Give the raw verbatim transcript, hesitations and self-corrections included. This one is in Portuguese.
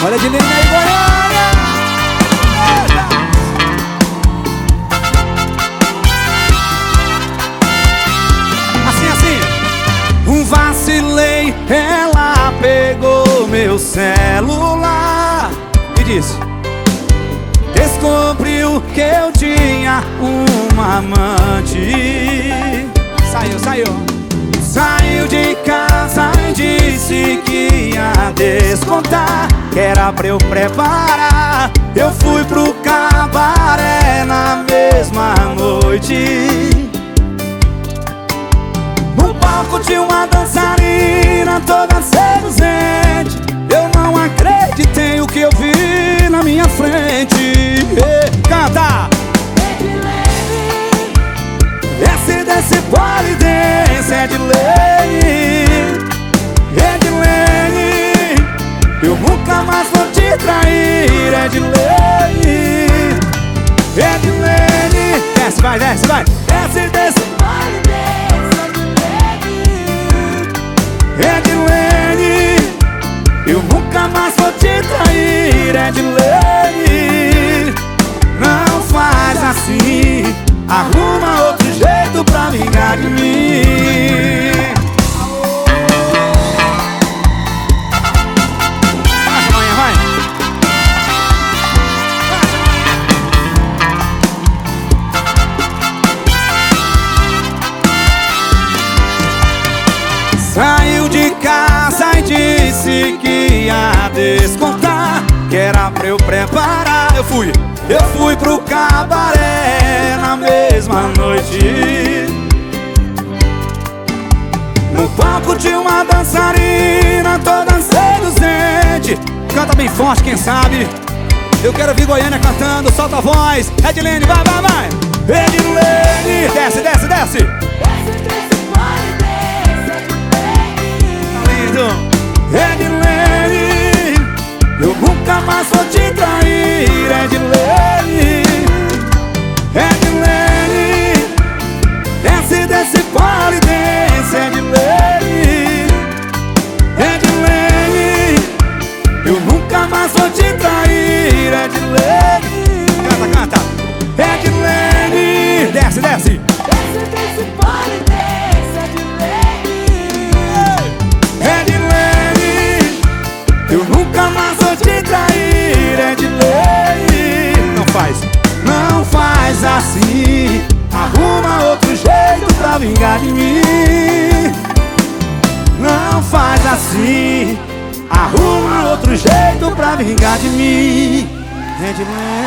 Olha a Edilene aí, Goiânia! Assim, assim. Um vacilei, ela pegou meu celular e disse: descobriu que eu tinha uma amante. Saiu, saiu. Saiu de casa e disse que ia descontar, que era pra eu preparar. Eu fui pro cabaré na mesma noite. No palco tinha uma dançarina toda seduzente. Eu não acreditei o que eu vi na minha frente. E, canta! Esse desse polidense é Edilene, Edilene, eu nunca mais vou te trair, Edilene, Edilene. Desce, vai, desce, vai. Desce, desce, Edilene, eu nunca mais vou te trair, Edilene. Não faz assim, arruma outro jeito pra vingar de mim. Vai, amanhã, vai. Saiu de casa e disse que ia descontar, que era pra eu preparar. Eu fui, eu fui pro cabaré na mesma noite. No palco tinha uma dançarina toda seduzente. Canta bem forte, quem sabe. Eu quero ouvir Goiânia cantando, solta a voz. Edilene, vai, vai, vai. Edilene, desce, desce, desce. Desce, desce, pode descer, Edilene. Tá lindo. Edilene, eu nunca mais vou te trair, Edilene, Edilene. Desce, desce, polidense, Edilene, Edilene, eu nunca mais vou te trair, Edilene. Canta, canta. Edilene, desce, desce. Desce, desce, polidense, Edilene, Edilene, eu nunca mais vou te trair, Edilene. Não faz, não faz assim, arruma outro jeito pra vingar de mim. Não faz assim, arruma outro jeito pra vingar de mim, Edilene.